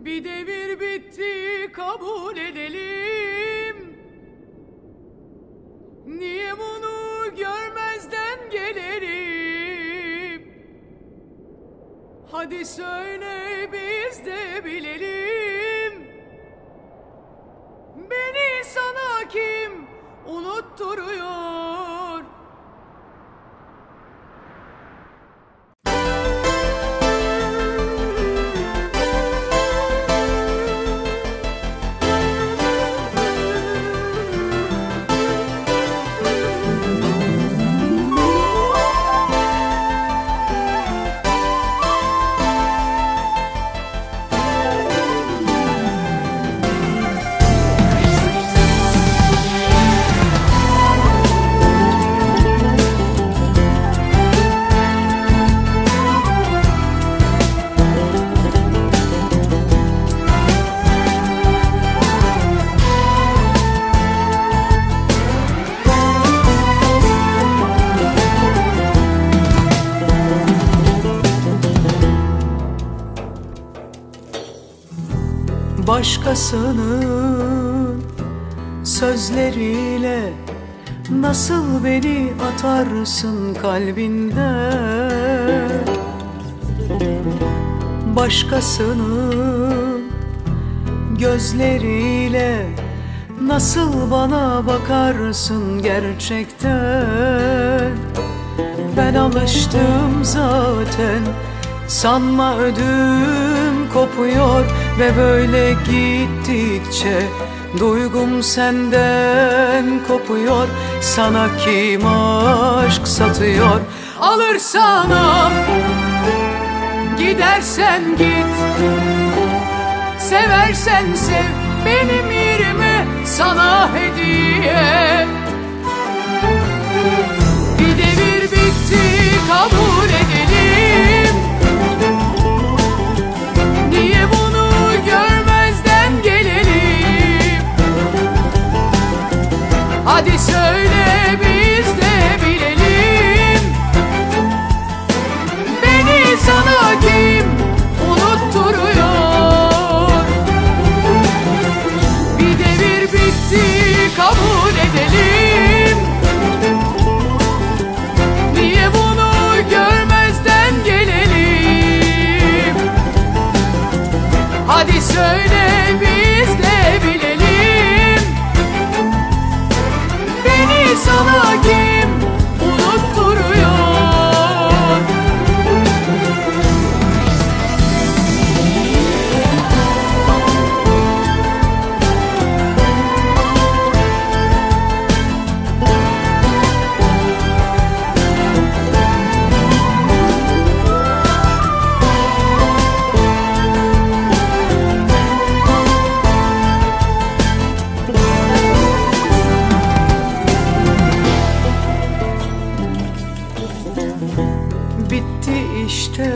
Bir devir bitti, kabul edelim. Niye bunu görmezden gelelim? Hadi söyle biz de bilelim. Beni sana kim unutturuyor? Başkasının sözleriyle nasıl beni atarsın kalbinden? Başkasının gözleriyle nasıl bana bakarsın gerçekten? Ben alıştım zaten, sanma ödüm kopuyor ve böyle gittikçe duygum senden kopuyor. Sana kim aşk satıyor? Alırsan al, gidersen git. Seversen sev, benim yerime sana hediye. Bir devir bitti, kabul edelim. Niye bunu görmezden gelelim? Hadi söyle biz de bilelim. Beni sana kim unutturuyor? Bir devir bitti, kabul edelim. Niye bunu görmezden gelelim? Hadi söyle biz de bilelim. Beni sana kim unutturuyor? Bitti işte,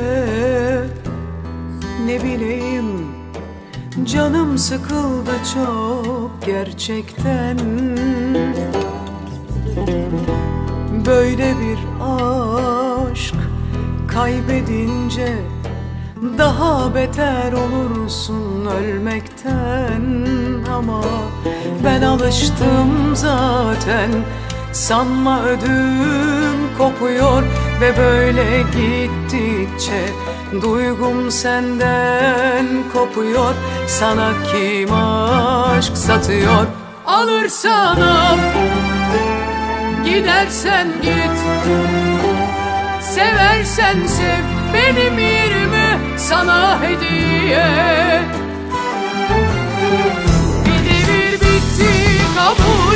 ne bileyim, canım sıkıldı çok gerçekten. Böyle bir aşk kaybedince daha beter olursun ölmekten. Ama ben alıştım zaten, sanma ödüm kopuyor ve böyle gittikçe duygum senden kopuyor. Sana kim aşk satıyor? Alırsan al, gidersen git. Seversen sev, benim yerime sana hediye. Bir devir bitti, kabul